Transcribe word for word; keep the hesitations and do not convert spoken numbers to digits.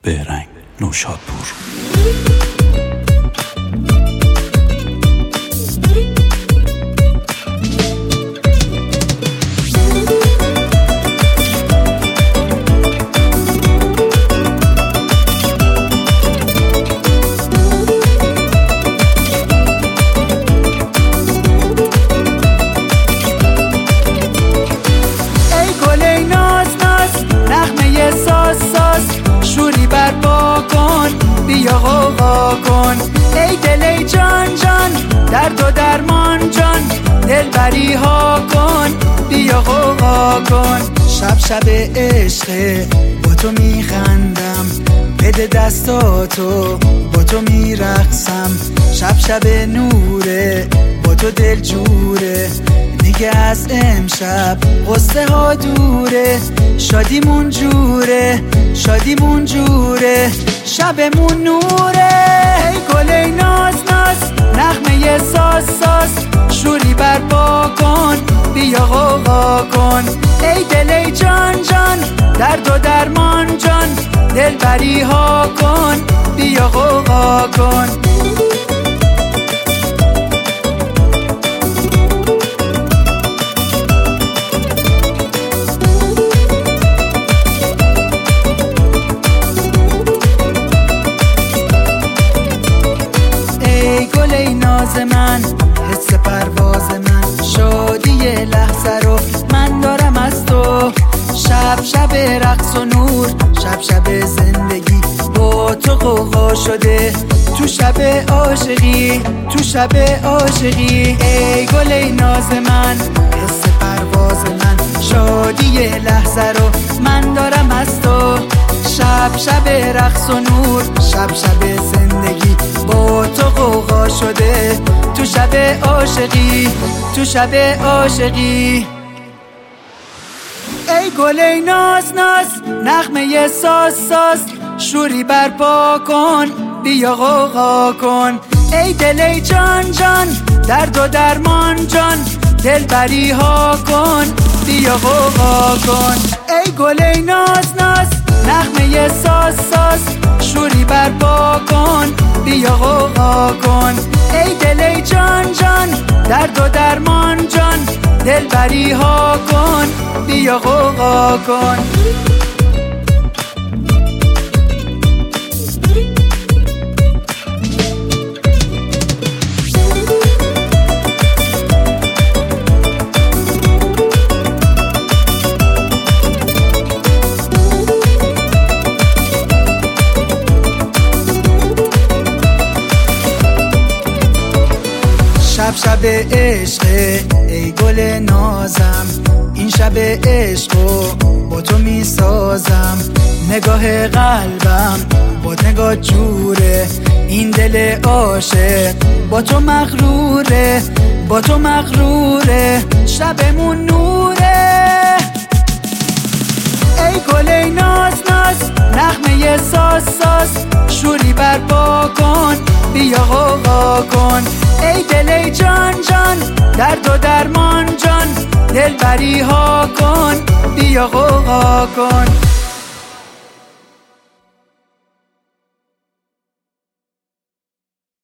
بهرنگ نوشادپور. شوری برپا کن بیا غوغا کن، ای دل ای جان جان درد و درمان جان، دلبری ها کن بیا غوغا کن. شب شب عشقه با تو میخندم، بده دستاتو با تو میرقصم. شب شب نوره با تو دل جوره، دیگه از امشب غصه ها دوره. شادیمون جوره شادیمون جوره، شبمون نوره. ای گل ای ناز ناز نغمه ساز ساز، شوری برپا کن بیا غوغا کن، ای دل ای جان جان درد و درمان جان، دلبری ها کن بیا غوغا کن. ای ناز من حس پرواز من، شادی لحظه رو من دارم از تو. شب شب رقص و نور، شب شب زندگی با تو غوغا شده. تو شب عاشقی تو شب عاشقی، ای گل ای ناز من حس پرواز من، شادی لحظه رو من دارم از تو. شب شب رقص و نور، شب شب زندگی با تو غوغا شده. تو شب عاشقی تو شب عاشقی، ای گل ای ناز ناز نغمه ساز ساز، شوری برپا کن بیا غوغا کن، ای دل ای جان جان درد و درمان جان، دلبری ها کن بیا غوغا کن. ای گل ای ناز ناز نغمه ساز ساز، شوری برپا کن بیا غوغا کن، ای دل ای جان جان درد و درمان جان، دلبری ها کن بیا غوغا کن. شب شب عشقه ای گل نازم، این شب عشقو با تو می سازم. نگاه قلبم با نگاه جوره، این دل عاشق با تو مغروره با تو مغروره، شبمون نوره. ای گل ای ناز ناز نغمه ساز ساز، شوری برپا کن بیا غوغا کن، ای دل ای جان جان درد و درمان جان، دلبری ها کن بیا غوغا کن.